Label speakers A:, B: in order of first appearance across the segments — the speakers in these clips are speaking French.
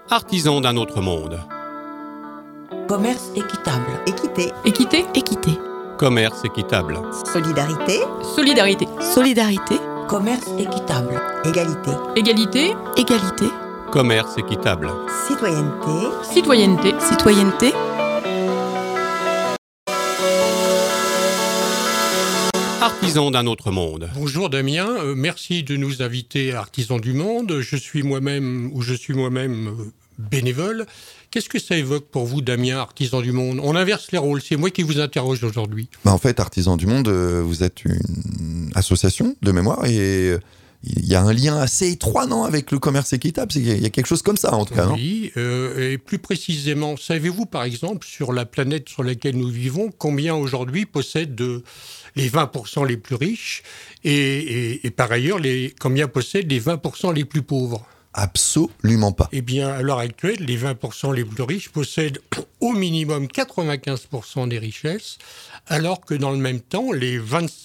A: Artisans d'un autre monde.
B: Commerce équitable.
C: Équité.
D: Équité. Équité.
A: Commerce équitable.
C: Solidarité.
D: Solidarité.
E: Solidarité.
B: Commerce équitable.
C: Égalité.
D: Égalité.
E: Égalité.
A: Commerce équitable.
C: Citoyenneté.
D: Citoyenneté.
E: Citoyenneté.
A: Artisans d'un autre monde.
F: Bonjour Damien, merci de nous inviter à Artisans du Monde. Je suis moi-même bénévole. Qu'est-ce que ça évoque pour vous, Damien, Artisans du Monde ? On inverse les rôles, c'est moi qui vous interroge aujourd'hui.
G: En fait, Artisans du Monde, vous êtes une association de mémoire et il y a un lien assez étroit, non, avec le commerce équitable. Il y a quelque chose comme ça, en tout cas, non ?
F: Oui, et plus précisément, savez-vous, par exemple, sur la planète sur laquelle nous vivons, combien aujourd'hui possèdent les 20% les plus riches et par ailleurs, combien possèdent les 20% les plus pauvres ?
G: Absolument pas.
F: Eh bien, à l'heure actuelle, les 20% les plus riches possèdent au minimum 95% des richesses, alors que dans le même temps, les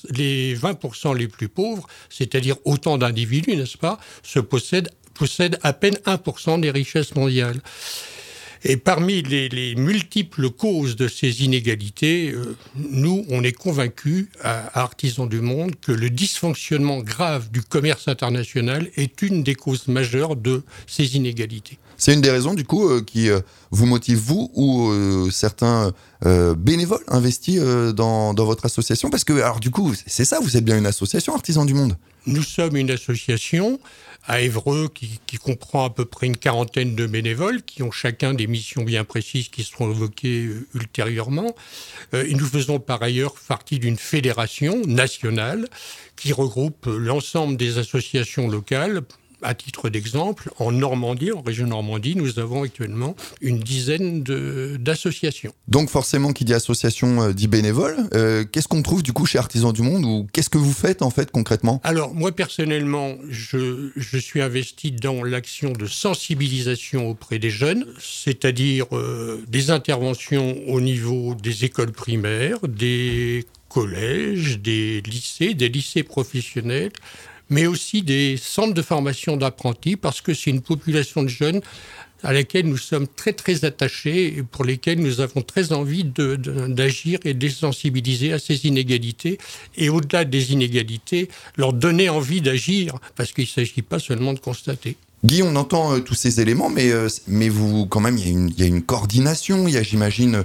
F: 20% les plus pauvres, c'est-à-dire autant d'individus, n'est-ce pas, possèdent à peine 1% des richesses mondiales. Et parmi les multiples causes de ces inégalités, nous, on est convaincus, à Artisans du Monde, que le dysfonctionnement grave du commerce international est une des causes majeures de ces inégalités.
G: C'est une des raisons, du coup, qui vous motive, vous, ou certains bénévoles investis dans votre association ? Parce que, alors, du coup, c'est ça, vous êtes bien une association, Artisans du Monde ?
F: Nous sommes une association à Évreux qui comprend à peu près une quarantaine de bénévoles qui ont chacun des missions bien précises qui seront évoquées ultérieurement. Et nous faisons par ailleurs partie d'une fédération nationale qui regroupe l'ensemble des associations locales. À titre d'exemple, en Normandie, en région Normandie, nous avons actuellement une dizaine d'associations.
G: Donc forcément, qui dit association dit bénévole. Qu'est-ce qu'on trouve du coup chez Artisans du Monde ou qu'est-ce que vous faites en fait concrètement ?
F: Alors moi personnellement, je suis investi dans l'action de sensibilisation auprès des jeunes, c'est-à-dire des interventions au niveau des écoles primaires, des collèges, des lycées professionnels, mais aussi des centres de formation d'apprentis, parce que c'est une population de jeunes à laquelle nous sommes très très attachés et pour lesquels nous avons très envie d'agir et de les sensibiliser à ces inégalités. Et au-delà des inégalités, leur donner envie d'agir, parce qu'il ne s'agit pas seulement de constater.
G: Guy, on entend tous ces éléments, mais vous, quand même, il y a une coordination, il y a, j'imagine,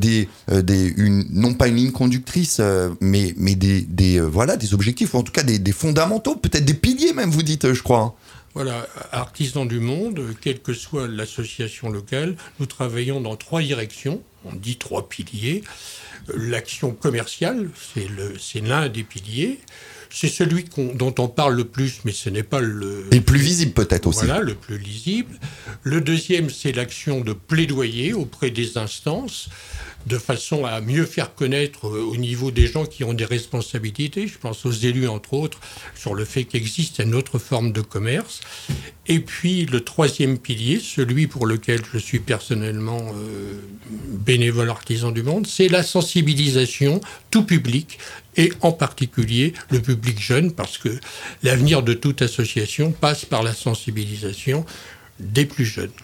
G: non pas une ligne conductrice, mais des objectifs, ou en tout cas des fondamentaux, peut-être des piliers même, vous dites, je crois.
F: Voilà, Artisans du Monde, quelle que soit l'association locale, nous travaillons dans 3 directions, on dit 3 piliers. L'action commerciale, c'est l'un des piliers. C'est celui dont on parle le plus, mais ce n'est pas le...
G: Et le plus visible peut-être aussi.
F: Voilà, le plus lisible. Le deuxième, c'est l'action de plaidoyer auprès des instances, de façon à mieux faire connaître au niveau des gens qui ont des responsabilités, je pense aux élus entre autres, sur le fait qu'existe une autre forme de commerce. Et puis le troisième pilier, celui pour lequel je suis personnellement bénévole Artisan du Monde, c'est la sensibilisation tout public, et en particulier le public jeune, parce que l'avenir de toute association passe par la sensibilisation des plus jeunes.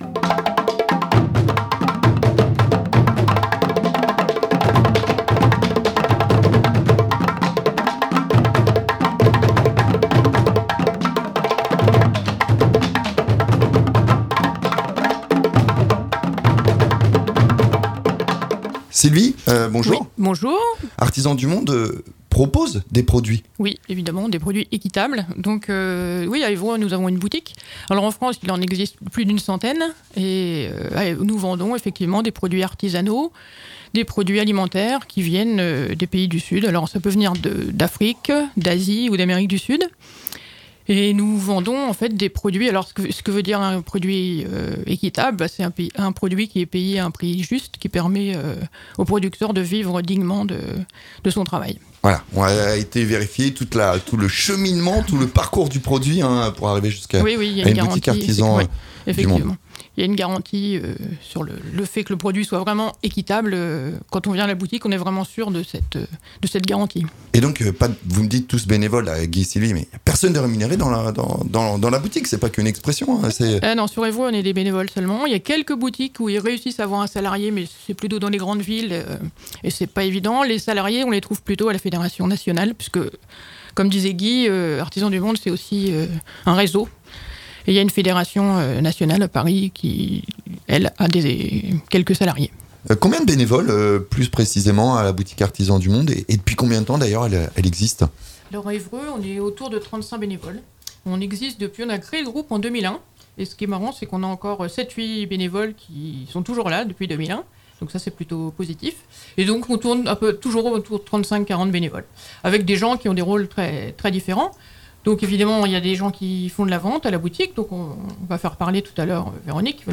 G: Sylvie, bonjour.
D: Oui, bonjour.
G: Artisans du Monde propose des produits.
D: Oui, évidemment, des produits équitables. Donc, oui, à Évreux, nous avons une boutique. Alors, en France, il en existe plus d'une centaine. Et nous vendons effectivement des produits artisanaux, des produits alimentaires qui viennent des pays du Sud. Alors, ça peut venir d'Afrique, d'Asie ou d'Amérique du Sud. Et nous vendons en fait des produits. Alors, ce que veut dire un produit équitable, c'est un produit qui est payé à un prix juste, qui permet au producteur de vivre dignement de son travail.
G: Voilà, on a été vérifier tout le cheminement, tout le parcours du produit pour arriver jusqu'à
D: Oui, il y a
G: à
D: une
G: une boutique
D: garantie,
G: artisan
D: effectivement.
G: du monde.
D: Il y a une garantie sur le fait que le produit soit vraiment équitable. Quand on vient à la boutique, on est vraiment sûr de cette garantie.
G: Et donc, vous me dites tous bénévoles, Guy et Sylvie, mais il n'y a personne de rémunéré dans la boutique, c'est pas qu'une expression.
D: Non, sur Évry, on est des bénévoles seulement. Il y a quelques boutiques où ils réussissent à avoir un salarié, mais c'est plutôt dans les grandes villes et c'est pas évident. Les salariés, on les trouve plutôt à la Fédération nationale, puisque, comme disait Guy, Artisans du Monde, c'est aussi un réseau. Et il y a une fédération nationale à Paris qui, elle, a quelques salariés.
G: Combien de bénévoles, plus précisément, à la boutique Artisans du Monde et depuis combien de temps, d'ailleurs, elle existe ?
D: Alors à Évreux, on est autour de 35 bénévoles. On a créé le groupe en 2001. Et ce qui est marrant, c'est qu'on a encore 7-8 bénévoles qui sont toujours là depuis 2001. Donc ça, c'est plutôt positif. Et donc, on tourne toujours autour de 35-40 bénévoles, avec des gens qui ont des rôles très, très différents. Donc évidemment, il y a des gens qui font de la vente à la boutique. Donc on va faire parler tout à l'heure Véronique, qui va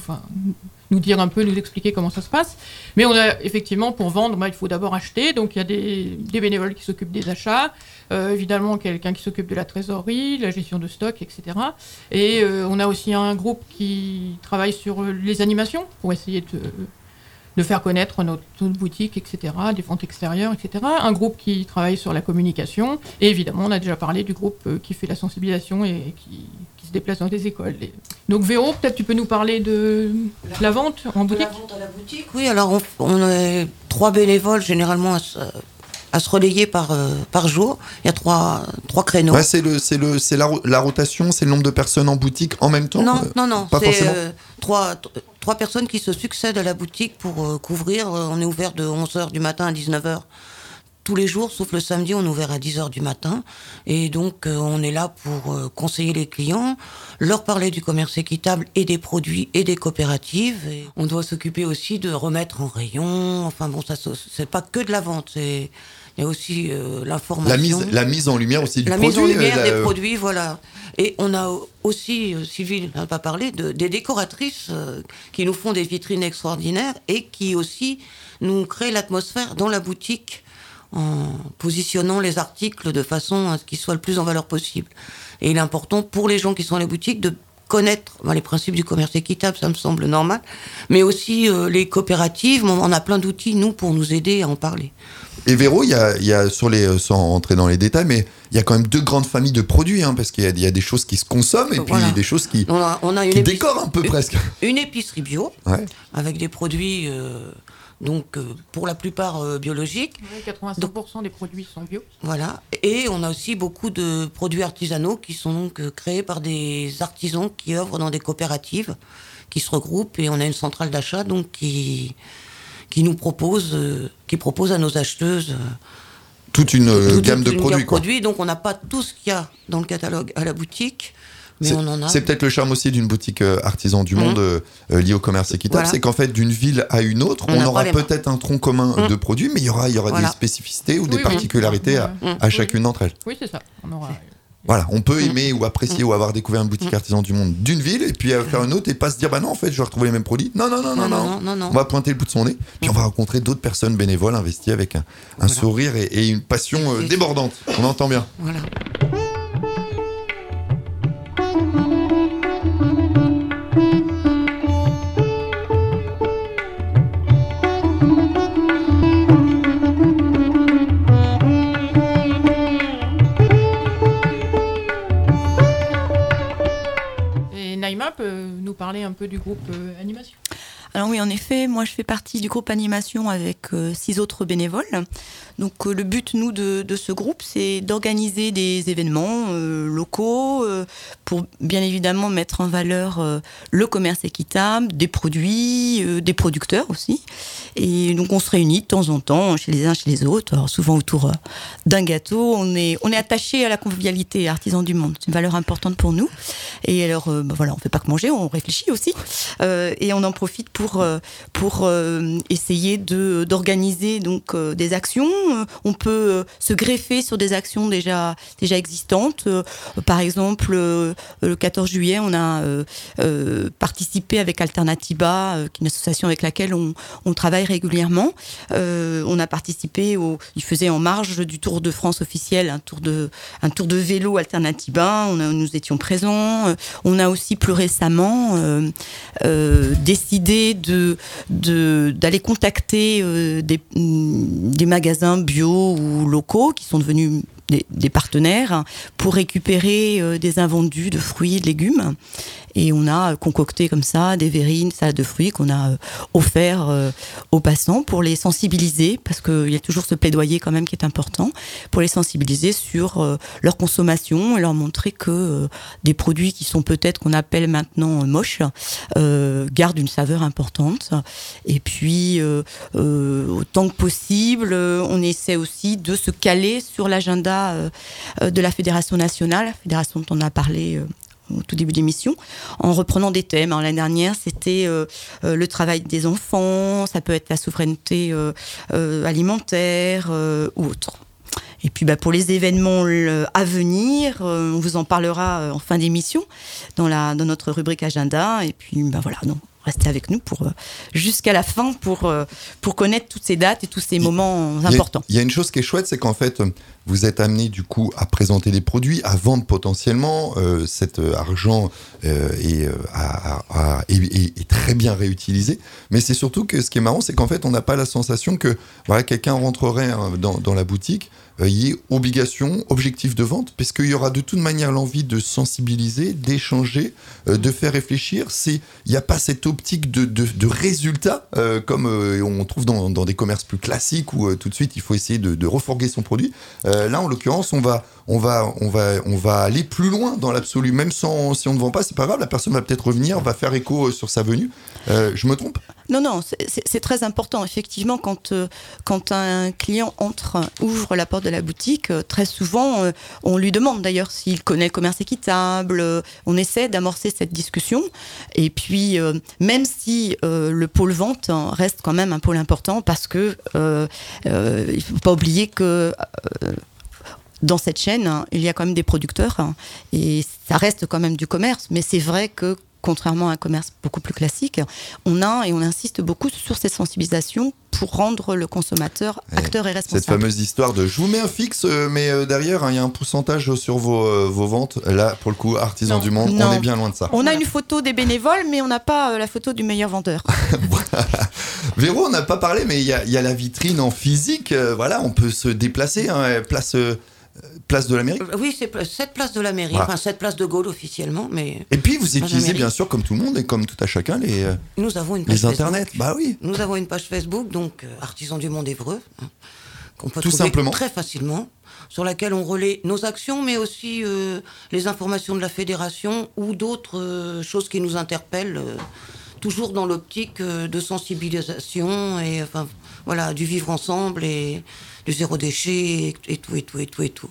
D: nous dire un peu, nous expliquer comment ça se passe. Mais on a effectivement, pour vendre, il faut d'abord acheter. Donc il y a des bénévoles qui s'occupent des achats. Évidemment, quelqu'un qui s'occupe de la trésorerie, la gestion de stock, etc. Et on a aussi un groupe qui travaille sur les animations pour essayer de faire connaître notre boutique, etc., des ventes extérieures, etc. Un groupe qui travaille sur la communication. Et évidemment, on a déjà parlé du groupe qui fait la sensibilisation et qui se déplace dans les écoles. Donc Véro, peut-être tu peux nous parler de la vente en boutique ?
B: La vente à la boutique, oui. Alors on est 3 bénévoles généralement à se relayer par jour. Il y a 3 créneaux.
G: Ouais, c'est la rotation, c'est le nombre de personnes en boutique en même temps.
B: Non,
G: pas
B: c'est
G: forcément.
B: 3 personnes qui se succèdent à la boutique pour couvrir. On est ouvert de 11h du matin à 19h tous les jours, sauf le samedi, on est ouvert à 10h du matin. Et donc, on est là pour conseiller les clients, leur parler du commerce équitable et des produits et des coopératives. Et on doit s'occuper aussi de remettre en rayon. Enfin bon, ça, c'est pas que de la vente, il y a aussi l'information.
G: La mise en lumière aussi du
B: la
G: produit.
B: La mise en lumière des produits, voilà. Et on a aussi, Sylvie n'a pas parlé, des décoratrices qui nous font des vitrines extraordinaires et qui aussi nous créent l'atmosphère dans la boutique en positionnant les articles de façon à ce qu'ils soient le plus en valeur possible. Et il est important pour les gens qui sont à la boutique de connaître les principes du commerce équitable, ça me semble normal, mais aussi les coopératives, on a plein d'outils, nous, pour nous aider à en parler.
G: Et Véro, il y a sans entrer dans les détails, mais il y a quand même 2 grandes familles de produits, parce qu'il y a des choses qui se consomment et puis des choses qui décorent un peu presque.
B: Une épicerie bio, avec des produits... pour la plupart biologiques.
D: Oui, 85% des produits sont bio.
B: Voilà. Et on a aussi beaucoup de produits artisanaux qui sont donc créés par des artisans qui œuvrent dans des coopératives, qui se regroupent, et on a une centrale d'achat donc qui nous propose, qui propose à nos acheteuses
G: toute une gamme de produits.
B: Donc on n'a pas tout ce qu'il y a dans le catalogue à la boutique.
G: C'est peut-être le charme aussi d'une boutique Artisans du Monde liée au commerce équitable, c'est qu'en fait d'une ville à une autre, on aura peut-être un tronc commun de produits, mais il y aura des spécificités ou des particularités à chacune d'entre elles.
D: Oui, c'est ça.
G: Voilà, on peut aimer ou apprécier ou avoir découvert une boutique Artisans du Monde d'une ville et puis faire une autre et pas se dire non, en fait je vais retrouver les mêmes produits. Non. On va pointer le bout de son nez, puis on va rencontrer d'autres personnes bénévoles investies avec un sourire et une passion débordante. On entend bien.
B: Voilà.
D: Peut nous parler un peu du groupe animation.
E: Alors oui, en effet, moi je fais partie du groupe animation avec 6 autres bénévoles. Donc le but, nous, de ce groupe, c'est d'organiser des événements locaux pour bien évidemment mettre en valeur le commerce équitable, des produits, des producteurs aussi. Et donc on se réunit de temps en temps chez les uns, chez les autres, alors souvent autour d'un gâteau. On est attaché à la convivialité Artisans du Monde. C'est une valeur importante pour nous. Et alors, voilà, on ne fait pas que manger, on réfléchit aussi. Et on en profite pour pour essayer d'organiser donc des actions. On peut se greffer sur des actions déjà existantes. Par exemple, le 14 juillet, on a participé avec Alternatiba, qui est une association avec laquelle on travaille régulièrement. On a participé il faisait en marge du Tour de France officiel un tour de vélo Alternatiba. Nous étions présents. On a aussi plus récemment décidé d'aller contacter des magasins bio ou locaux qui sont devenus des partenaires pour récupérer des invendus de fruits et de légumes. Et on a concocté comme ça des verrines, salades de fruits qu'on a offert aux passants pour les sensibiliser, parce qu'il y a toujours ce plaidoyer quand même qui est important, pour les sensibiliser sur leur consommation et leur montrer que des produits qui sont peut-être qu'on appelle maintenant moches gardent une saveur importante. Et puis autant que possible, on essaie aussi de se caler sur l'agenda de la Fédération nationale, la fédération dont on a parlé au tout début de l'émission, en reprenant des thèmes. L'année dernière, c'était le travail des enfants, ça peut être la souveraineté alimentaire ou autre. Et puis pour les événements à venir, on vous en parlera en fin d'émission dans notre rubrique agenda. Et puis voilà, donc restez avec nous jusqu'à la fin pour connaître toutes ces dates et tous ces moments importants.
G: Il y a une chose qui est chouette, c'est qu'en fait, vous êtes amené du coup à présenter des produits, à vendre potentiellement. Cet argent est très bien réutilisé. Mais c'est surtout que ce qui est marrant, c'est qu'en fait, on n'a pas la sensation que quelqu'un rentrerait dans la boutique, il y ait objectif de vente, parce qu'il y aura de toute manière l'envie de sensibiliser, d'échanger, de faire réfléchir. Il n'y a pas cette optique de résultat comme on trouve dans des commerces plus classiques où tout de suite il faut essayer de refourguer son produit. Là, en l'occurrence, on va aller plus loin dans l'absolu, même si on ne vend pas, c'est pas grave. La personne va peut-être revenir, va faire écho sur sa venue. Je me trompe ?
E: Non, c'est très important. Effectivement, quand un client ouvre la porte de la boutique, très souvent, on lui demande d'ailleurs s'il connaît le commerce équitable. On essaie d'amorcer cette discussion. Et puis, même si le pôle vente reste quand même un pôle important, parce que il ne faut pas oublier que dans cette chaîne, il y a quand même des producteurs, et ça reste quand même du commerce. Mais c'est vrai que contrairement à un commerce beaucoup plus classique, on insiste beaucoup sur cette sensibilisation pour rendre le consommateur acteur et responsable.
G: Cette fameuse histoire de « je vous mets un fixe, mais derrière, il y a un pourcentage sur vos ventes ». Là, pour le coup, Artisans du Monde, on est bien loin de ça.
E: On a une photo des bénévoles, mais on n'a pas la photo du meilleur vendeur.
G: Véro, on n'a pas parlé, mais il y a la vitrine en physique. On peut se déplacer, place de la mairie.
B: Oui, c'est cette place de la mairie, cette place de Gaulle officiellement. Mais
G: et puis vous utilisez bien sûr, comme tout le monde et comme tout à chacun,
B: nous avons une page
G: les internets.
B: Facebook.
G: Oui.
B: Nous avons une page Facebook, donc Artisans du Monde Évreux, qu'on peut
G: tout
B: trouver
G: simplement
B: très facilement, sur laquelle on relaie nos actions, mais aussi les informations de la fédération ou d'autres choses qui nous interpellent, toujours dans l'optique de sensibilisation et du vivre ensemble et du zéro déchet et tout.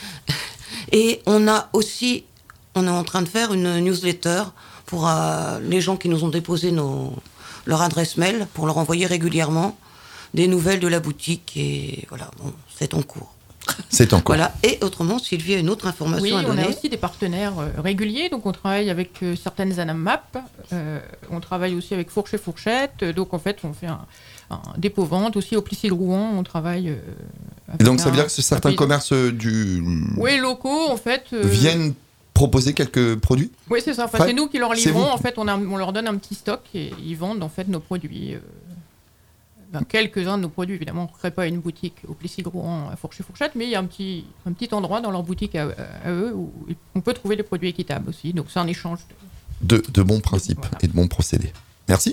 B: Et on est en train de faire une newsletter pour les gens qui nous ont déposé leur adresse mail, pour leur envoyer régulièrement des nouvelles de la boutique. Et c'est en cours.
G: C'est en cours.
B: Et autrement, Sylvie a une autre information à donner.
D: Oui, on a aussi des partenaires réguliers. Donc, on travaille avec certaines ANAMAP. On travaille aussi avec Fourche et Fourchette. Donc, en fait, on fait un dépôt-vente. Aussi, au Plessis-Rouen, on travaille...
G: et donc, ça veut dire que certains commerces
D: locaux, en fait...
G: viennent proposer quelques produits ?
D: Oui, c'est ça. C'est nous qui leur livrons. En fait, on leur donne un petit stock et ils vendent, en fait, nos produits... quelques-uns de nos produits, évidemment, on ne crée pas une boutique au Plessis-Rouen à Fourche-Fourchette, mais il y a un petit endroit dans leur boutique à eux où on peut trouver des produits équitables aussi. Donc c'est un échange
G: de bons principes et de bons procédés. Merci.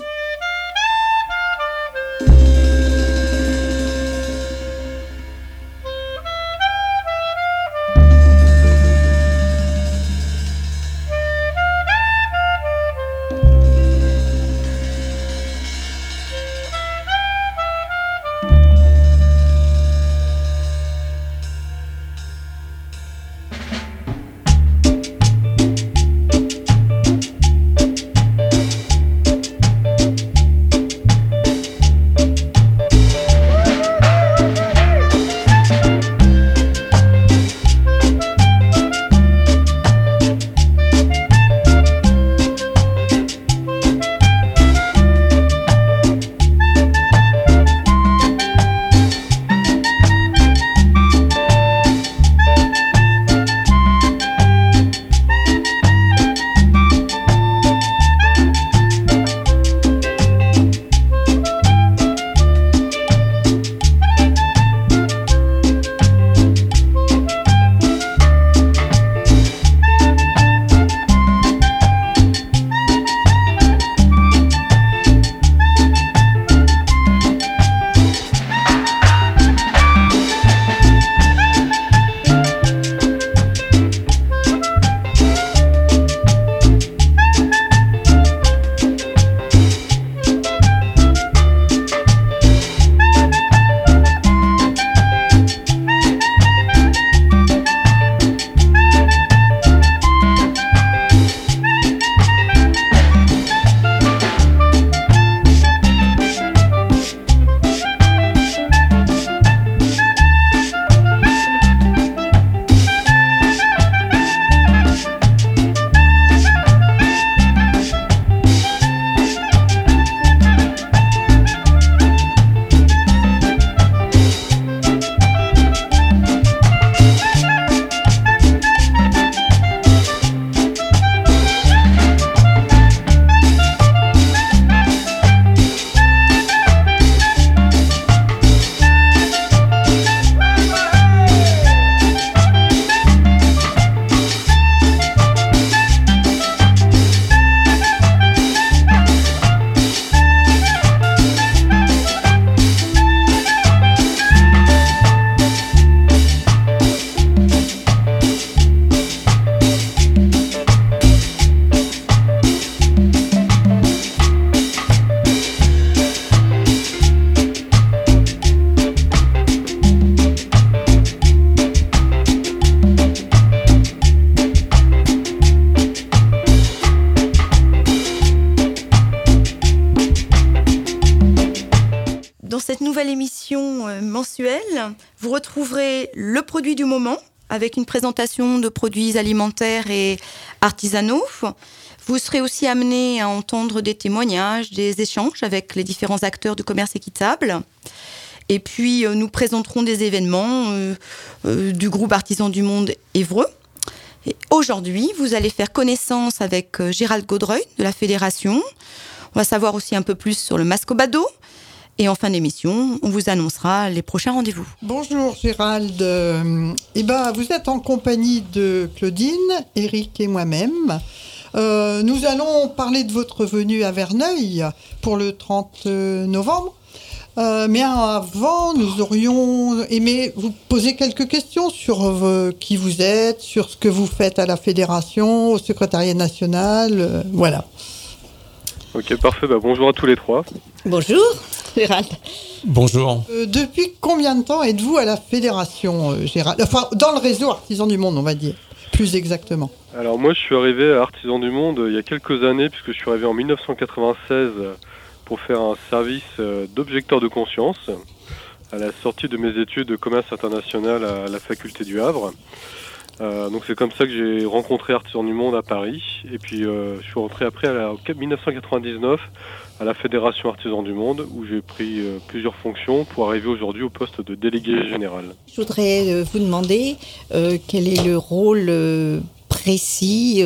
E: cette nouvelle émission mensuelle, vous retrouverez le produit du moment avec une présentation de produits alimentaires et artisanaux. Vous serez aussi amené à entendre des témoignages, des échanges avec les différents acteurs du commerce équitable. Et puis, nous présenterons des événements du groupe Artisans du Monde Évreux. Et aujourd'hui, vous allez faire connaissance avec Gérald Gaudreuil de la Fédération. On va savoir aussi un peu plus sur le Mascobado. Et en fin d'émission, on vous annoncera les prochains rendez-vous.
H: Bonjour Gérald. Vous êtes en compagnie de Claudine, Eric et moi-même. Nous allons parler de votre venue à Verneuil pour le 30 novembre. Mais avant, nous aurions aimé vous poser quelques questions sur qui vous êtes, sur ce que vous faites à la Fédération, au secrétariat national, voilà.
I: Ok, parfait. Bonjour à tous les trois.
C: Bonjour, Gérald.
J: Bonjour.
H: Depuis combien de temps êtes-vous à la Fédération, Gérald ? Enfin, dans le réseau Artisans du Monde, on va dire, plus exactement.
I: Alors moi, je suis arrivé à Artisans du Monde il y a quelques années, puisque je suis arrivé en 1996 pour faire un service d'objecteur de conscience à la sortie de mes études de commerce international à la faculté du Havre. Donc c'est comme ça que j'ai rencontré Artisans du Monde à Paris. Et puis je suis rentré après en 1999 à la Fédération Artisans du Monde, où j'ai pris plusieurs fonctions pour arriver aujourd'hui au poste de délégué général.
C: Je voudrais vous demander quel est le rôle précis.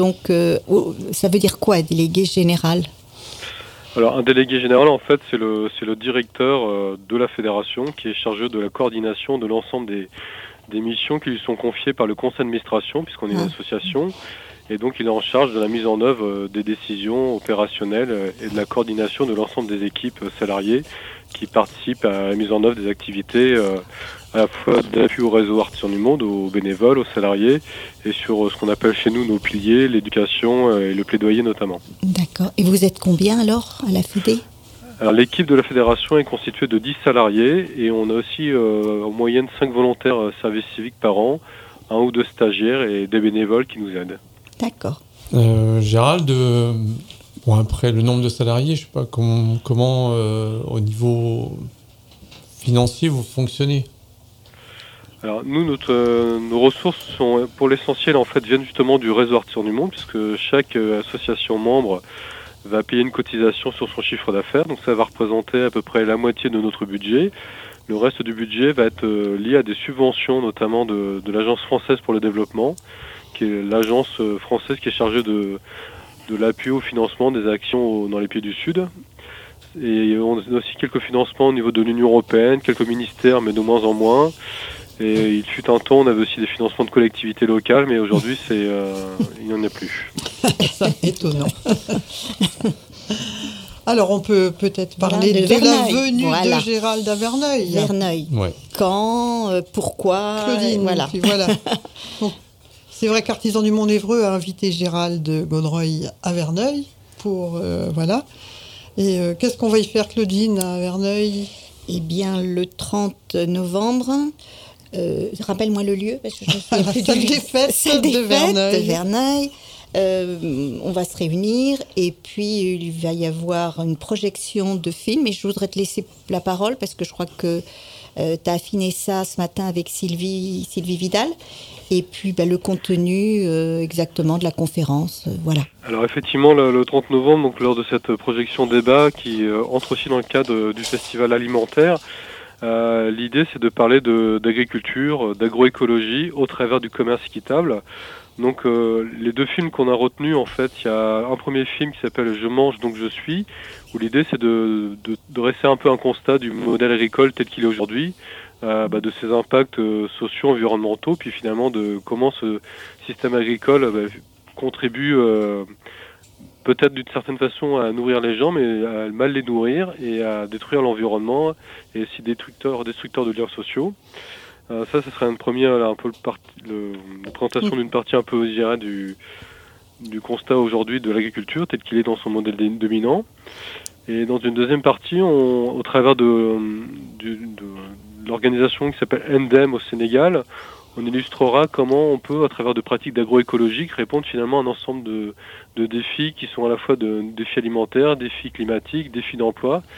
C: Ça veut dire quoi, délégué général ?
I: Alors un délégué général, en fait, c'est le directeur de la fédération qui est chargé de la coordination de l'ensemble des missions qui lui sont confiées par le conseil d'administration, puisqu'on est une association. Et donc il est en charge de la mise en œuvre des décisions opérationnelles et de la coordination de l'ensemble des équipes salariées qui participent à la mise en œuvre des activités à la fois d'appui au réseau Artisans du Monde, aux bénévoles, aux salariés, et sur ce qu'on appelle chez nous nos piliers, l'éducation et le plaidoyer notamment.
C: D'accord. Et vous êtes combien alors à la Fédé ?
I: Alors l'équipe de la fédération est constituée de 10 salariés et on a aussi en moyenne 5 volontaires service civique par an, 1 ou 2 stagiaires et des bénévoles qui nous aident.
C: D'accord.
J: Gérald, après le nombre de salariés, je ne sais pas comment au niveau financier vous fonctionnez.
I: Alors nous, nos ressources sont pour l'essentiel viennent justement du réseau Artisans du Monde, puisque chaque association membre va payer une cotisation sur son chiffre d'affaires, donc ça va représenter à peu près la moitié de notre budget. Le reste du budget va être lié à des subventions, notamment de l'Agence française pour le développement, qui est l'agence française qui est chargée de l'appui au financement des actions dans les pays du Sud. Et on a aussi quelques financements au niveau de l'Union européenne, quelques ministères, mais de moins en moins. Et il fut un temps, on avait aussi des financements de collectivités locales, mais aujourd'hui, il n'y en a plus.
H: C'est étonnant. Alors, on peut peut-être parler de la venue de Gérald à Verneuil.
C: Verneuil.
J: Ouais.
C: Quand, pourquoi,
H: Claudine,
C: voilà.
H: Donc, c'est vrai qu'Artisans du Monde Évreux a invité Gérald Gaudreuil à Verneuil pour voilà. Et qu'est-ce qu'on va y faire, Claudine, à Verneuil ?
C: Eh bien, le 30 novembre. Rappelle-moi le lieu, parce que je me souviens plus
H: salle des fêtes de
C: Verneuil. On va se réunir et puis il va y avoir une projection de film. Et je voudrais te laisser la parole parce que je crois que tu as affiné ça ce matin avec Sylvie Vidal. Et puis le contenu exactement de la conférence, voilà.
I: Alors effectivement, le 30 novembre, donc lors de cette projection débat qui entre aussi dans le cadre du festival alimentaire, l'idée c'est de parler d'agriculture, d'agroécologie au travers du commerce équitable. Donc les deux films qu'on a retenus, en fait, il y a un premier film qui s'appelle « Je mange donc je suis », où l'idée c'est de dresser un peu un constat du modèle agricole tel qu'il est aujourd'hui, de ses impacts sociaux, environnementaux, puis finalement de comment ce système agricole contribue peut-être d'une certaine façon à nourrir les gens, mais à mal les nourrir et à détruire l'environnement et aussi destructeur de liens sociaux. Ça serait une première, un peu la présentation d'une partie un peu, je dirais, du constat aujourd'hui de l'agriculture tel qu'il est dans son modèle dominant. Et dans une deuxième partie, au travers de l'organisation qui s'appelle NDEM au Sénégal, on illustrera comment on peut, à travers de pratiques d'agroécologie, répondre finalement à un ensemble de défis qui sont à la fois défis alimentaires, défis climatiques, défis d'emploi,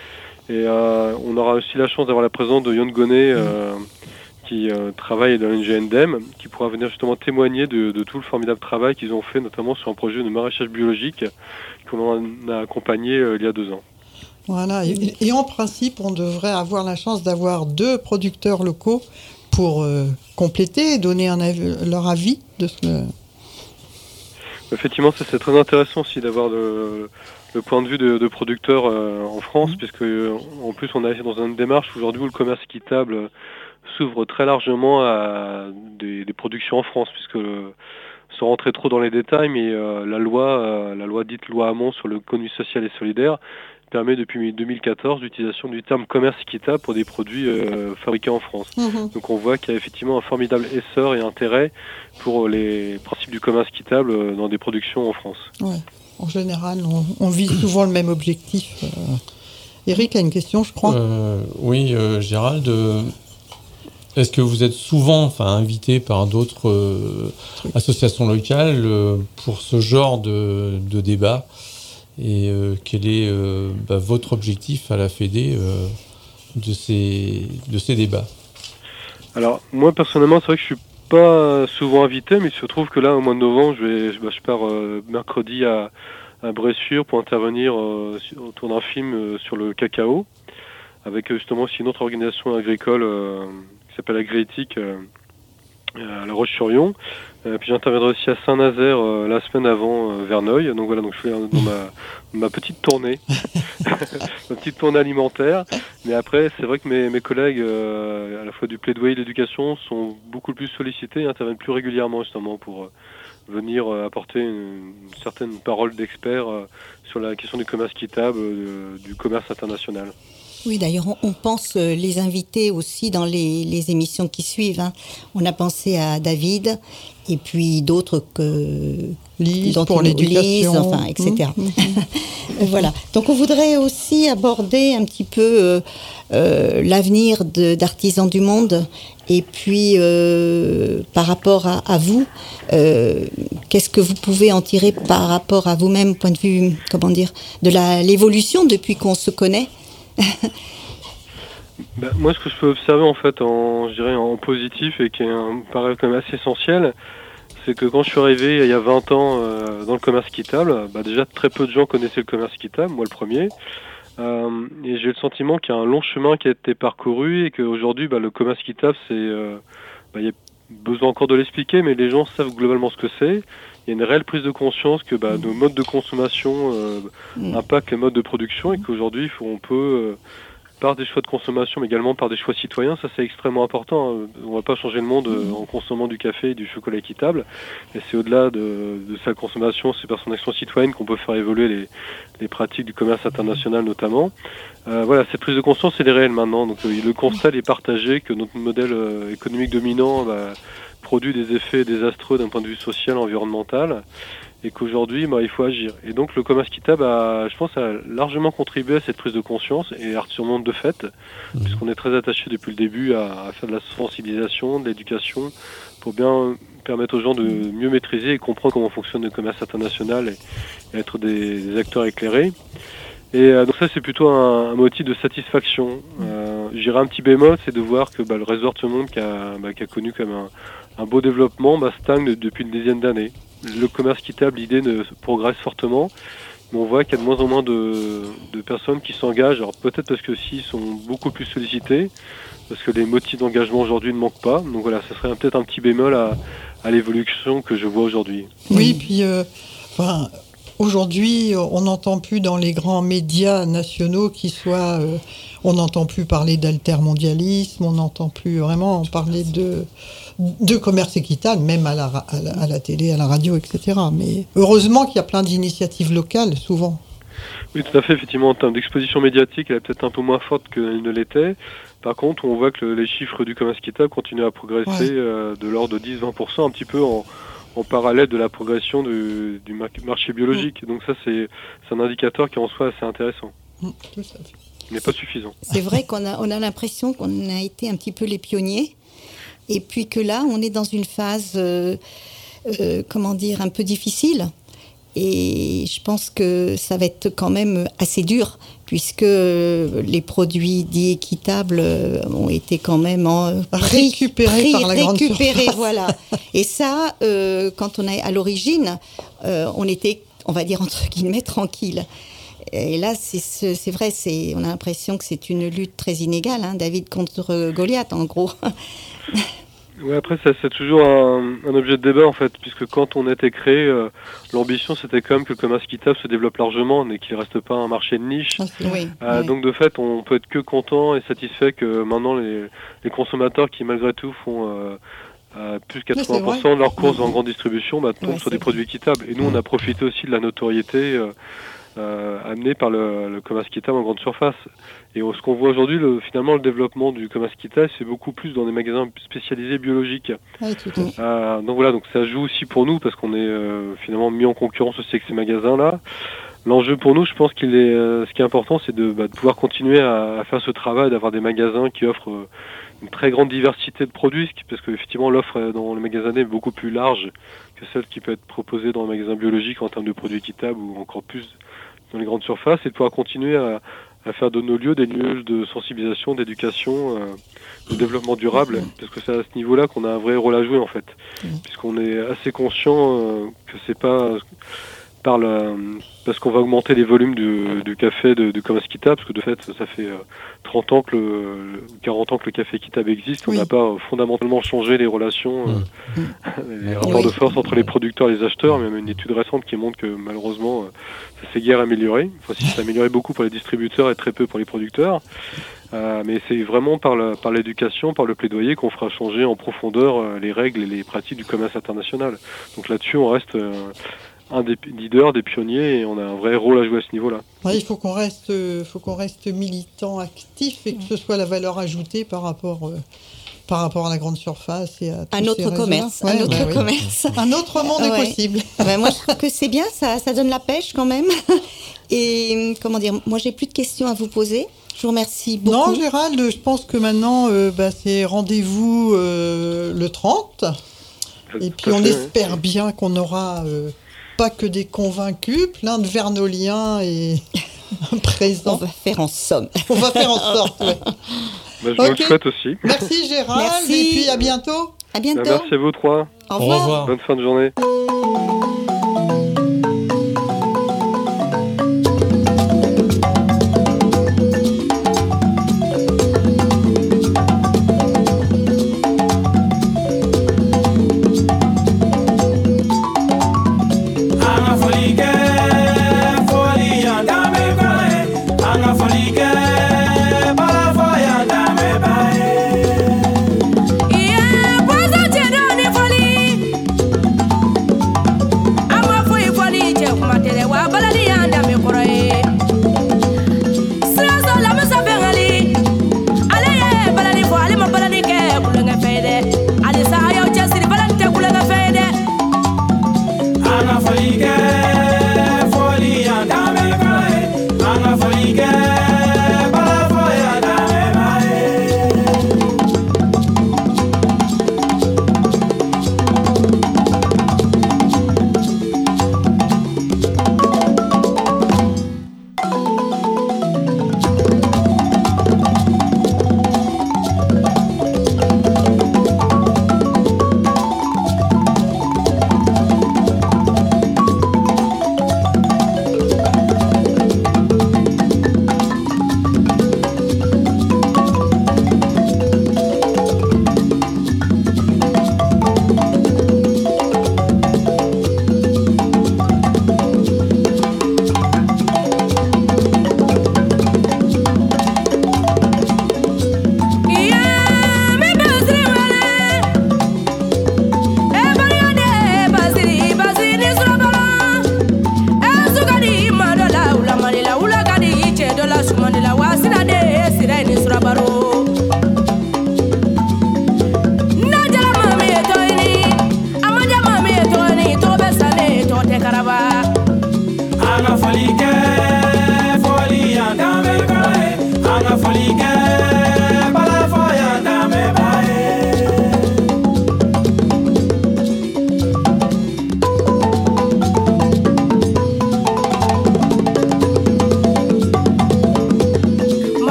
I: Et on aura aussi la chance d'avoir la présence de Yon Gonet, qui travaille dans l'ONG Endem, qui pourra venir justement témoigner de tout le formidable travail qu'ils ont fait, notamment sur un projet de maraîchage biologique qu'on a accompagné il y a 2 ans.
H: Voilà, et en principe, on devrait avoir la chance d'avoir 2 producteurs locaux pour compléter et donner leur avis de ce...
I: Effectivement, c'est très intéressant aussi d'avoir le point de vue de producteurs en France, puisque en plus on est dans une démarche aujourd'hui où le commerce équitable s'ouvre très largement à des productions en France, puisque sans rentrer trop dans les détails, mais la loi dite loi Hamon sur l'économie sociale et solidaire permet depuis 2014 l'utilisation du terme commerce équitable pour des produits fabriqués en France. Donc on voit qu'il y a effectivement un formidable essor et intérêt pour les principes du commerce équitable dans des productions en France.
H: Ouais. En général, on vise souvent le même objectif. Eric a une question, je crois.
J: Oui, Gérald. Est-ce que vous êtes souvent invité par d'autres associations locales pour ce genre de débat ? Et quel est votre objectif à la Fédé de ces débats ?
I: Alors, moi, personnellement, c'est vrai que je suis pas souvent invité, mais il se trouve que là, au mois de novembre, je pars mercredi à Bressuire pour intervenir autour d'un film sur le cacao, avec justement aussi une autre organisation agricole qui s'appelle Agriéthique à La Roche-sur-Yon. Puis j'interviendrai aussi à Saint-Nazaire la semaine avant Verneuil. Donc voilà, donc je fais dans ma petite tournée, ma petite tournée alimentaire. Mais après, c'est vrai que mes collègues, à la fois du plaidoyer et de l'éducation, sont beaucoup plus sollicités et interviennent plus régulièrement justement pour venir apporter une certaine parole d'expert sur la question du commerce équitable, du commerce international.
C: Oui, d'ailleurs, on pense les inviter aussi dans les émissions qui suivent. Hein. On a pensé à David et puis d'autres que
H: Lise pour l'éducation,
C: etc. Voilà. Donc, on voudrait aussi aborder un petit peu l'avenir d'Artisans du Monde. Et puis, par rapport à vous, qu'est-ce que vous pouvez en tirer par rapport à vous-même, point de vue, de l'évolution depuis qu'on se connaît?
I: Moi, ce que je peux observer en fait, en positif et qui me paraît quand même assez essentiel, c'est que quand je suis arrivé il y a 20 ans dans le commerce équitable, déjà très peu de gens connaissaient le commerce équitable, moi le premier. Et j'ai le sentiment qu'il y a un long chemin qui a été parcouru et qu'aujourd'hui, le commerce équitable, il y a besoin encore de l'expliquer, mais les gens savent globalement ce que c'est. Il y a une réelle prise de conscience que nos modes de consommation impactent les modes de production et qu'aujourd'hui, on peut, par des choix de consommation, mais également par des choix citoyens, ça c'est extrêmement important. On ne va pas changer le monde en consommant du café et du chocolat équitable. Et c'est au-delà de sa consommation, c'est par son action citoyenne qu'on peut faire évoluer les pratiques du commerce international notamment. Voilà, cette prise de conscience, elle est réelle maintenant. Donc le constat est partagé que notre modèle économique dominant produit des effets désastreux d'un point de vue social, environnemental, et qu'aujourd'hui, il faut agir. Et donc, le commerce équitable je pense, a largement contribué à cette prise de conscience, et Artisans du Monde de fait, puisqu'on est très attaché depuis le début à faire de la sensibilisation, de l'éducation, pour bien permettre aux gens de mieux maîtriser et comprendre comment fonctionne le commerce international et être des acteurs éclairés. Et donc ça, c'est plutôt un motif de satisfaction. J'irai un petit bémol, c'est de voir que le Réseau Artisans du Monde, qui a connu comme un beau développement, stagne depuis une dizaine d'années. Le commerce équitable, l'idée progresse fortement, mais on voit qu'il y a de moins en moins de personnes qui s'engagent. Alors peut-être parce que ils sont beaucoup plus sollicités, parce que les motifs d'engagement aujourd'hui ne manquent pas. Donc voilà, ce serait peut-être un petit bémol à l'évolution que je vois aujourd'hui.
H: Oui, puis aujourd'hui, on n'entend plus dans les grands médias nationaux on n'entend plus parler d'altermondialisme, on n'entend plus vraiment parler de commerce équitable, même à la télé, à la radio, etc. Mais heureusement qu'il y a plein d'initiatives locales, souvent.
I: Oui, tout à fait. Effectivement, en termes d'exposition médiatique, elle est peut-être un peu moins forte qu'elle ne l'était. Par contre, on voit que les chiffres du commerce équitable continuent à progresser de l'ordre de 10-20%, un petit peu en parallèle de la progression du marché biologique. Donc ça, c'est un indicateur qui en soi assez intéressant.
H: Tout à fait.
I: Mais pas suffisant.
C: C'est vrai qu'on a l'impression qu'on a été un petit peu les pionniers, et puis que là, on est dans une phase, un peu difficile, Et je pense que ça va être quand même assez dur, puisque les produits dits équitables ont été quand même
H: récupérés par la grande surface.
C: Voilà. Et ça, quand on est à l'origine, on était, on va dire entre guillemets, tranquille. Et là, c'est vrai, on a l'impression que c'est une lutte très inégale, hein, David contre Goliath, en gros.
I: Ouais, après, c'est toujours un objet de débat, en fait, puisque quand on a été créé, l'ambition, c'était quand même que le commerce équitable se développe largement et qu'il ne reste pas un marché de niche.
C: Oui.
I: Donc, de fait, on peut être que content et satisfait que maintenant, les consommateurs qui, malgré tout, font plus 80% de leurs courses en grande distribution, tombent sur des produits équitables. Et nous, on a profité aussi de la notoriété amenée par le commerce équitable en grande surface. Et ce qu'on voit aujourd'hui, finalement, le développement du commerce équitable, c'est beaucoup plus dans des magasins spécialisés biologiques.
H: Oui, tout à fait.
I: Donc voilà, donc ça joue aussi pour nous parce qu'on est finalement mis en concurrence aussi avec ces magasins-là. L'enjeu pour nous, je pense ce qui est important, c'est de pouvoir continuer à faire ce travail, d'avoir des magasins qui offrent une très grande diversité de produits, parce qu'effectivement l'offre dans les magasins est beaucoup plus large que celle qui peut être proposée dans les magasins biologiques en termes de produits équitables ou encore plus dans les grandes surfaces, et de pouvoir continuer à faire de nos lieux des lieux de sensibilisation, d'éducation, de développement durable, parce que c'est à ce niveau-là qu'on a un vrai rôle à jouer en fait, puisqu'on est assez conscient que c'est pas parce qu'on va augmenter les volumes du café de commerce équitable, parce que de fait ça fait 30 ans 40 ans que le café équitable existe, on n'a pas fondamentalement changé les relations, les rapports de force entre les producteurs et les acheteurs, même une étude récente qui montre que malheureusement ça s'est guère amélioré, enfin si c'est amélioré beaucoup pour les distributeurs et très peu pour les producteurs, mais c'est vraiment par l'éducation, par le plaidoyer qu'on fera changer en profondeur les règles et les pratiques du commerce international. Donc là-dessus on reste un des leaders, des pionniers, et on a un vrai rôle à jouer à ce niveau-là.
H: Ouais, il faut qu'on reste militant, actif, et que ce soit la valeur ajoutée par rapport à la grande surface et à tous
C: un autre commerce.
H: Ouais,
C: un autre commerce.
H: Un autre monde est possible.
C: Moi, je trouve que c'est bien, ça donne la pêche quand même. Et comment dire, moi, j'ai plus de questions à vous poser. Je vous remercie beaucoup.
H: Non, Gérald, je pense que maintenant, c'est rendez-vous le 30. Et puis, on espère bien qu'on aura pas que des convaincus, plein de Vernoliens et présents.
C: On va faire en somme.
H: On va faire en sorte,
I: je vous le souhaite aussi.
H: Merci Gérald,
C: Merci.
H: Et puis à bientôt.
C: À bientôt.
I: Merci à vous trois.
C: Au revoir.
I: Bonne fin de journée.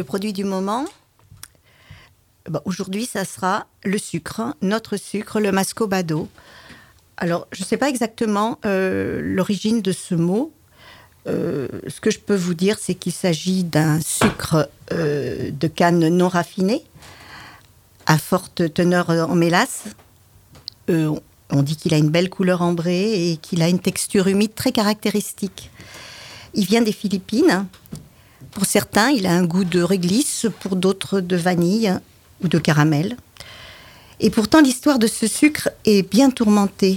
C: le produit du moment, aujourd'hui, ça sera le sucre, notre sucre, le Mascobado. Alors, je ne sais pas exactement l'origine de ce mot. Ce que je peux vous dire, c'est qu'il s'agit d'un sucre de canne non raffiné, à forte teneur en mélasse. On dit qu'il a une belle couleur ambrée et qu'il a une texture humide très caractéristique. Il vient des Philippines. Pour certains, il a un goût de réglisse, pour d'autres de vanille ou de caramel. Et pourtant, l'histoire de ce sucre est bien tourmentée.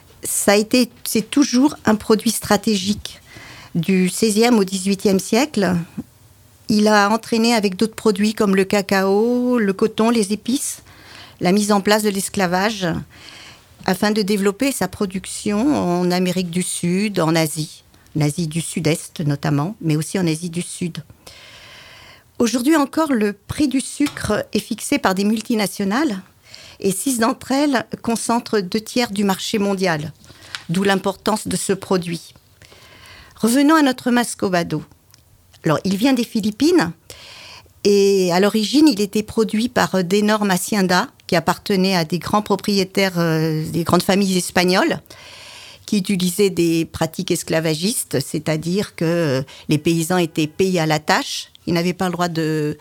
C: C'est toujours un produit stratégique. Du XVIe au XVIIIe siècle, il a entraîné avec d'autres produits comme le cacao, le coton, les épices, la mise en place de l'esclavage, afin de développer sa production en Amérique du Sud, en Asie du Sud-Est notamment, mais aussi en Asie du Sud. Aujourd'hui encore, le prix du sucre est fixé par des multinationales et 6 d'entre elles concentrent 2/3 du marché mondial, d'où l'importance de ce produit. Revenons à notre Mascobado. Alors, il vient des Philippines et à l'origine, il était produit par d'énormes haciendas qui appartenaient à des grands propriétaires, des grandes familles espagnoles qui utilisaient des pratiques esclavagistes, c'est-à-dire que les paysans étaient payés à la tâche. Ils n'avaient pas le droit de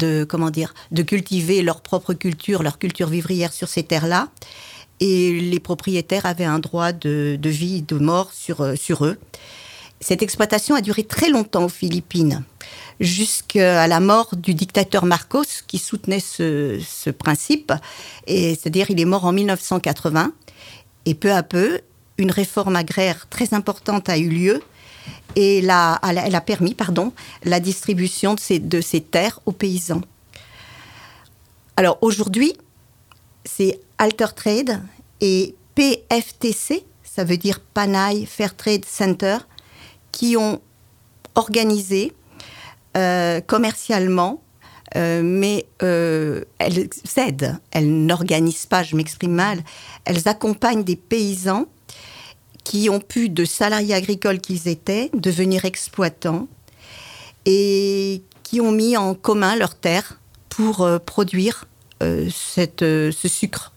C: cultiver leur propre culture, leur culture vivrière sur ces terres-là. Et les propriétaires avaient un droit de vie et de mort sur eux. Cette exploitation a duré très longtemps aux Philippines, jusqu'à la mort du dictateur Marcos, qui soutenait ce principe. Et c'est-à-dire, il est mort en 1980. Et peu à peu, une réforme agraire très importante a eu lieu. Et elle a permis la distribution de ces terres aux paysans. Alors aujourd'hui, c'est Altertrade et PFTC, ça veut dire Panay Fair Trade Center, qui ont organisé commercialement, mais elles aident, elles n'organisent pas, je m'exprime mal, elles accompagnent des paysans qui ont pu, de salariés agricoles qu'ils étaient, devenir exploitants et qui ont mis en commun leurs terres pour produire ce sucre.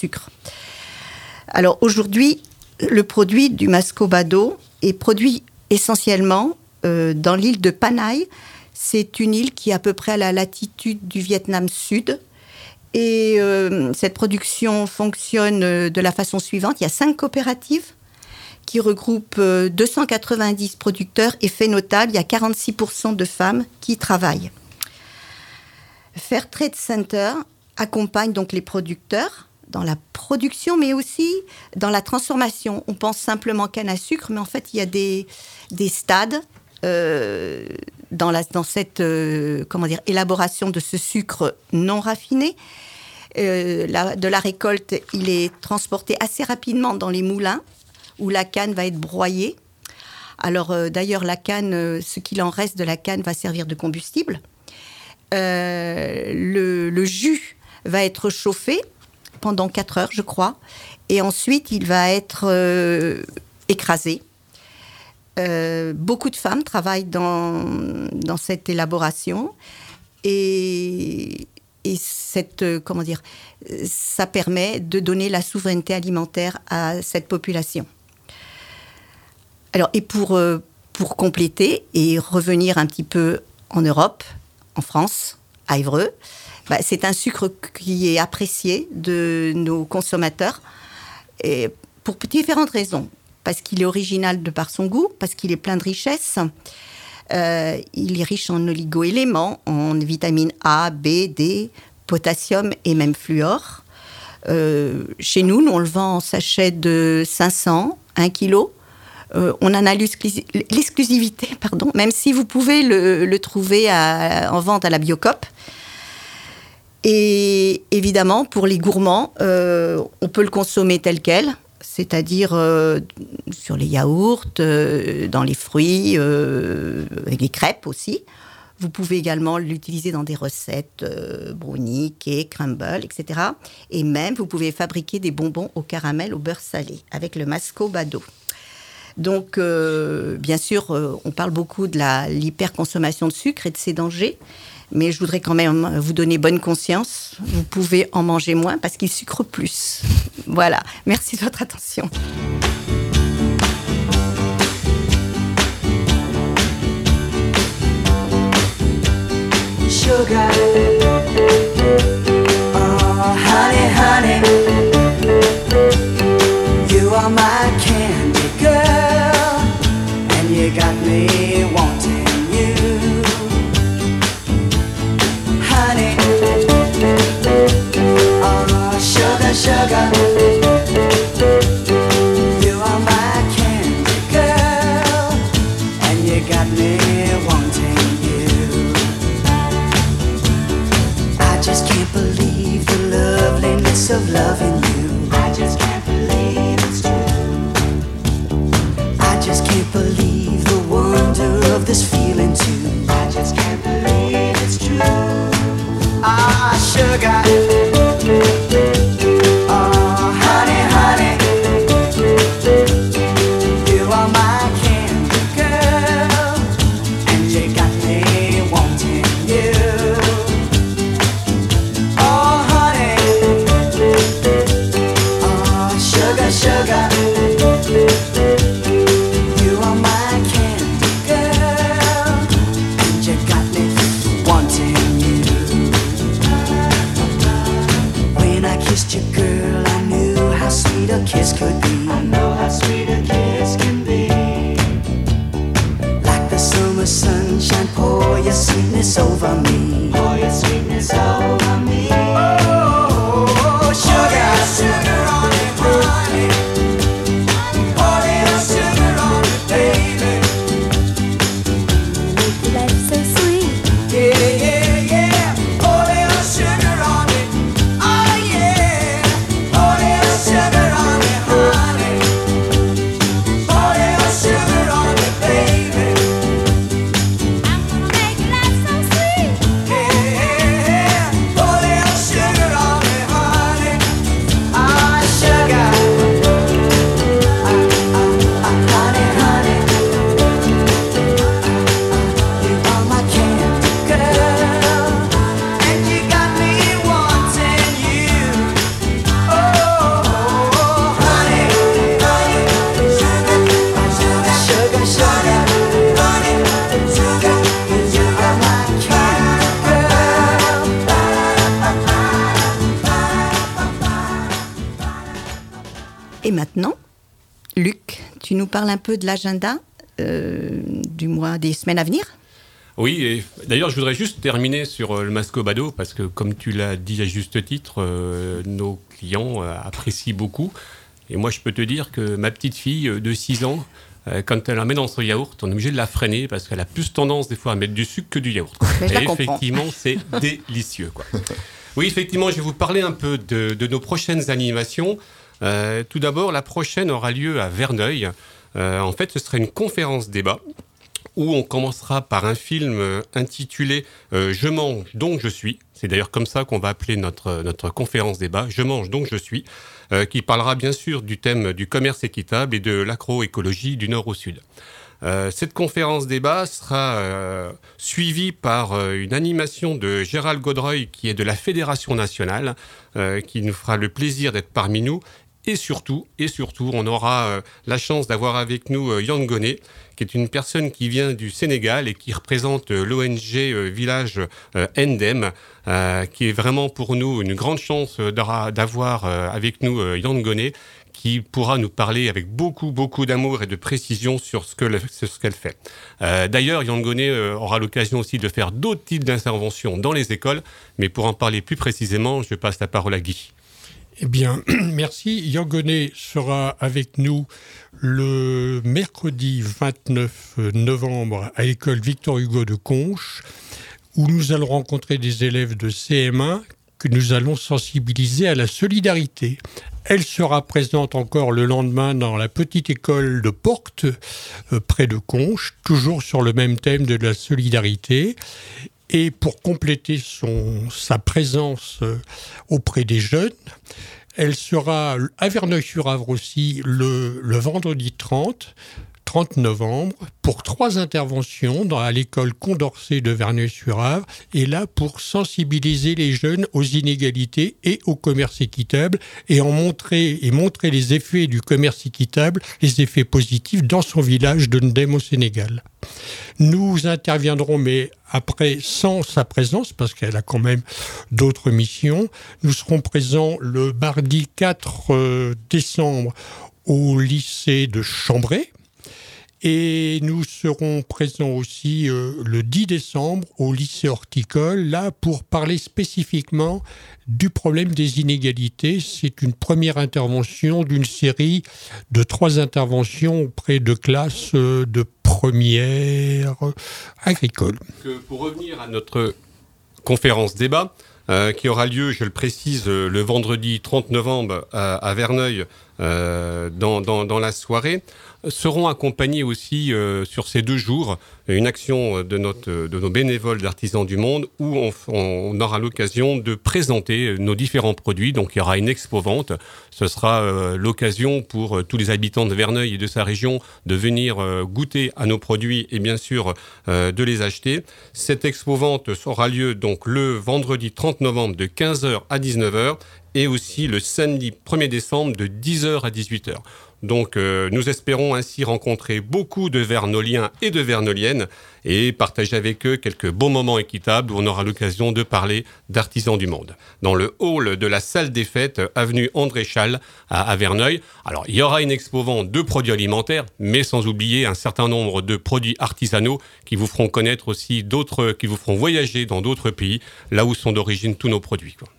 C: Alors aujourd'hui, le produit du Mascobado est produit essentiellement dans l'île de Panay. C'est une île qui est à peu près à la latitude du Vietnam Sud. Et cette production fonctionne de la façon suivante. Il y a 5 coopératives qui regroupent 290 producteurs. Et fait notable, il y a 46% de femmes qui y travaillent. Fair Trade Center accompagne donc les producteurs dans la production, mais aussi dans la transformation. On pense simplement canne à sucre, mais en fait, il y a des stades dans cette élaboration de ce sucre non raffiné. De la récolte, il est transporté assez rapidement dans les moulins, où la canne va être broyée. Alors, d'ailleurs, la canne, ce qu'il en reste de la canne va servir de combustible. Le jus va être chauffé pendant 4 heures, je crois. Et ensuite, il va être écrasé. Beaucoup de femmes travaillent dans cette élaboration. Et ça permet de donner la souveraineté alimentaire à cette population. Alors, et pour compléter et revenir un petit peu en Europe, en France, à Évreux, c'est un sucre qui est apprécié de nos consommateurs et pour différentes raisons. Parce qu'il est original de par son goût, parce qu'il est plein de richesses. Il est riche en oligo-éléments, en vitamines A, B, D, potassium et même fluor. Chez nous, on le vend en sachet de 500, 1 kg. On en a l'exclusivité, même si vous pouvez le trouver en vente à la Biocoop. Et évidemment, pour les gourmands, on peut le consommer tel quel, c'est-à-dire sur les yaourts, dans les fruits, avec les crêpes aussi. Vous pouvez également l'utiliser dans des recettes, brownies, cakes, crumble, etc. Et même, vous pouvez fabriquer des bonbons au caramel, au beurre salé, avec le Mascobado. Donc, bien sûr, on parle beaucoup de l'hyperconsommation de sucre et de ses dangers. Mais je voudrais quand même vous donner bonne conscience. Vous pouvez en manger moins parce qu'il sucre plus. Voilà. Merci de votre attention.
K: Sugar, oh honey, honey, you are my candy girl, and you got me wanting you. Honey, oh sugar, sugar, you are my candy girl, and you got me wanting you. I just can't believe the loveliness of loving you. I just can't believe it's true. I just can't believe the wonder of this feeling too. I just can't believe it's true. Ah, sugar. Oh, honey, honey. You are my candy girl, and you got me wanting you. Oh, honey. Oh, sugar, sugar. You are my candy girl, and you got me wanting you. When I kissed you, girl, I knew how sweet a kiss could be. I know how sweet a kiss can be. Like the summer sunshine, pour your sweetness over me. Pour your sweetness over me. Oh, sugar, sugar on me, honey. Pour a little sugar on me, baby. Make life so sweet. Yeah, yeah, yeah. Pour a little sugar on me. Oh, yeah. Pour a little sugar on me, honey. Pour a little sugar on me, baby. I'm gonna make life so sweet. Yeah, yeah, yeah. Pour a little sugar on me, honey. Ah, sugar. Honey, honey. You are my candy girl, and you got me wanting you. Oh, honey, honey, sugar, sugar, honey, sugar, you are my candy girl.
C: Et maintenant, Luc, tu nous parles un peu de l'agenda du mois, des semaines à venir?
A: Oui, et d'ailleurs, je voudrais juste terminer sur le Mascobado, parce que comme tu l'as dit à juste titre, nos clients apprécient beaucoup. Et moi, je peux te dire que ma petite fille de 6 ans, quand elle en met dans son yaourt, on est obligé de la freiner, parce qu'elle a plus tendance des fois à mettre du sucre que du yaourt.
C: Mais je la
A: et
C: comprends.
A: effectivement, c'est délicieux, quoi. Oui, effectivement, je vais vous parler un peu de nos prochaines animations. Tout d'abord, la prochaine aura lieu à Verneuil. En fait, ce sera une conférence débat où on commencera par un film intitulé « Je mange donc je suis ». C'est d'ailleurs comme ça qu'on va appeler notre conférence débat, « Je mange donc je suis », qui parlera bien sûr du thème du commerce équitable et de l'agroécologie du nord au sud. Cette conférence débat sera suivie par une animation de Gérald Godreuil, qui est de la Fédération nationale, qui nous fera le plaisir d'être parmi nous. Et surtout, on aura la chance d'avoir avec nous Yangoné, qui est une personne qui vient du Sénégal et qui représente l'ONG Village Ndem, qui est vraiment pour nous une grande chance d'avoir avec nous Yangoné, qui pourra nous parler avec beaucoup d'amour et de précision sur ce qu'elle fait. D'ailleurs, Yangoné aura l'occasion aussi de faire d'autres types d'interventions dans les écoles, mais pour en parler plus précisément, je passe la parole à Guy.
F: Eh bien, merci. Yangoné sera avec nous le mercredi 29 novembre à l'école Victor Hugo de Conches, où nous allons rencontrer des élèves de CM1 que nous allons sensibiliser à la solidarité. Elle sera présente encore le lendemain dans la petite école de Portes, près de Conches, toujours sur le même thème de la solidarité. Et pour compléter sa présence auprès des jeunes, Elle sera à Verneuil-sur-Avre aussi le vendredi 30 novembre, pour 3 interventions à l'école Condorcet de Verneuil-sur-Avre, et là pour sensibiliser les jeunes aux inégalités et au commerce équitable, et montrer les effets du commerce équitable, les effets positifs dans son village de Ndem au Sénégal. Nous interviendrons, mais après, sans sa présence, parce qu'elle a quand même d'autres missions. Nous serons présents le mardi 4 décembre au lycée de Chambray. Et nous serons présents aussi le 10 décembre au lycée horticole, là pour parler spécifiquement du problème des inégalités. C'est une première intervention d'une série de 3 interventions auprès de classes de première agricole.
A: Pour revenir à notre conférence débat, qui aura lieu, je le précise, le vendredi 30 novembre à Verneuil, dans la soirée, seront accompagnés aussi sur ces 2 jours une action de nos bénévoles d'Artisans du Monde où on aura l'occasion de présenter nos différents produits. Donc il y aura une expo-vente. Ce sera l'occasion pour tous les habitants de Verneuil et de sa région de venir goûter à nos produits et bien sûr de les acheter. Cette expo-vente aura lieu donc le vendredi 30 novembre de 15h à 19h et aussi le samedi 1er décembre de 10h à 18h. Donc nous espérons ainsi rencontrer beaucoup de Vernoliens et de Vernoliennes et partager avec eux quelques beaux moments équitables où on aura l'occasion de parler d'Artisans du Monde. Dans le hall de la salle des fêtes, avenue André Chal à Verneuil. Alors il y aura une expo-vente de produits alimentaires, mais sans oublier un certain nombre de produits artisanaux qui vous feront connaître aussi d'autres, qui vous feront voyager dans d'autres pays, là où sont d'origine tous nos produits, quoi.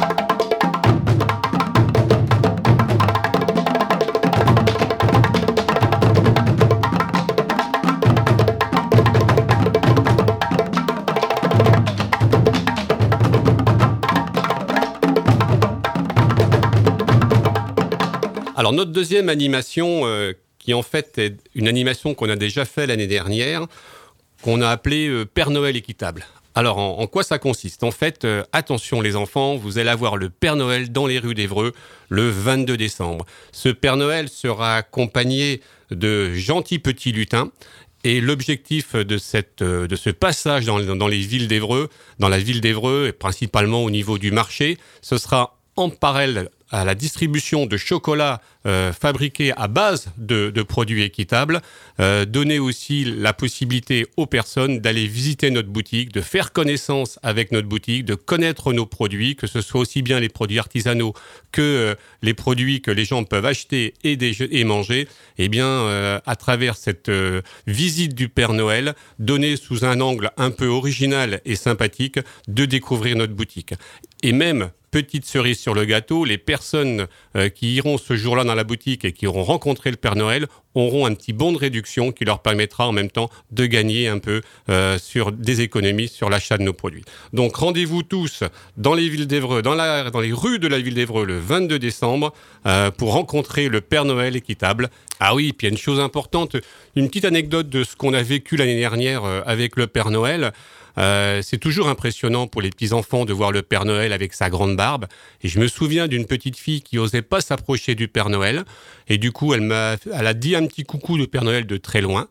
A: Alors notre deuxième animation, qui en fait est une animation qu'on a déjà fait l'année dernière, qu'on a appelée Père Noël équitable. Alors en quoi ça consiste ? En fait, attention les enfants, vous allez avoir le Père Noël dans les rues d'Évreux le 22 décembre. Ce Père Noël sera accompagné de gentils petits lutins. Et l'objectif de ce passage dans les villes d'Évreux, dans la ville d'Évreux, et principalement au niveau du marché, ce sera en parallèle à la distribution de chocolat fabriqués à base de produits équitables, donner aussi la possibilité aux personnes d'aller visiter notre boutique, de faire connaissance avec notre boutique, de connaître nos produits, que ce soit aussi bien les produits artisanaux que les produits que les gens peuvent acheter et manger. Eh bien, à travers cette visite du Père Noël, donner sous un angle un peu original et sympathique, de découvrir notre boutique. Et même, petite cerise sur le gâteau, les personnes qui iront ce jour-là dans la boutique et qui auront rencontré le Père Noël auront un petit bon de réduction qui leur permettra en même temps de gagner un peu sur des économies sur l'achat de nos produits. Donc rendez-vous tous dans les villes d'Évreux, dans les rues de la ville d'Évreux le 22 décembre pour rencontrer le Père Noël équitable. Ah oui, puis il y a une chose importante, une petite anecdote de ce qu'on a vécu l'année dernière avec le Père Noël. C'est toujours impressionnant pour les petits-enfants de voir le Père Noël avec sa grande barbe. Et je me souviens d'une petite fille qui osait pas s'approcher du Père Noël. Et du coup, elle a dit un petit coucou du Père Noël de très loin.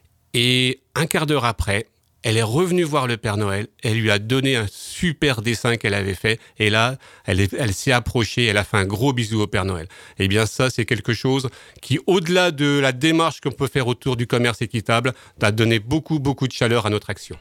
A: Et un quart d'heure après, elle est revenue voir le Père Noël. Elle lui a donné un super dessin qu'elle avait fait. Et là, elle s'est approchée. Elle a fait un gros bisou au Père Noël. Eh bien, ça, c'est quelque chose qui, au-delà de la démarche qu'on peut faire autour du commerce équitable, a donné beaucoup, beaucoup de chaleur à notre action.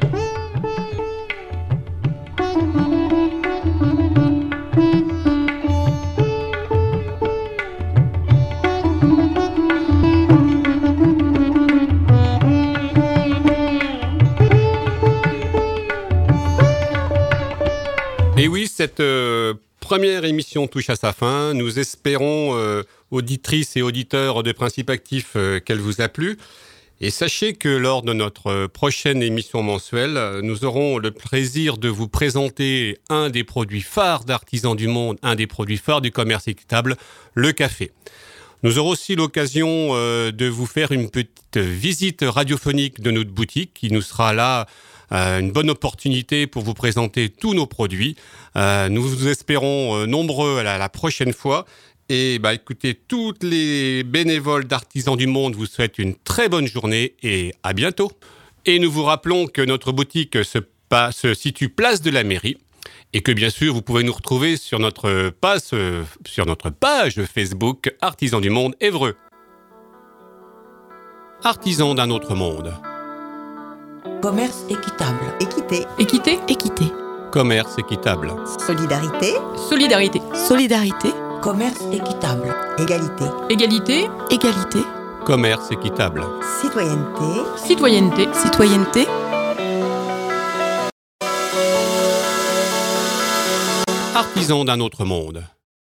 A: Et oui, cette première émission touche à sa fin. Nous espérons, auditrices et auditeurs de Principe Actif, qu'elle vous a plu. Et sachez que lors de notre prochaine émission mensuelle, nous aurons le plaisir de vous présenter un des produits phares d'Artisans du Monde, un des produits phares du commerce équitable, le café. Nous aurons aussi l'occasion de vous faire une petite visite radiophonique de notre boutique qui nous sera là une bonne opportunité pour vous présenter tous nos produits. Nous vous espérons nombreux à la prochaine fois. Et écoutez, toutes les bénévoles d'Artisans du Monde vous souhaitent une très bonne journée et à bientôt. Et nous vous rappelons que notre boutique se situe place de la mairie et que bien sûr vous pouvez nous retrouver sur notre page Facebook Artisans du Monde Évreux. Artisans d'un autre monde.
B: Commerce équitable.
C: Équité.
D: Équité.
E: Équité.
A: Commerce équitable.
C: Solidarité.
D: Solidarité.
E: Solidarité.
B: Commerce équitable.
C: Égalité.
D: Égalité.
E: Égalité.
A: Commerce équitable.
C: Citoyenneté.
D: Citoyenneté.
E: Citoyenneté.
A: Artisans d'un autre monde.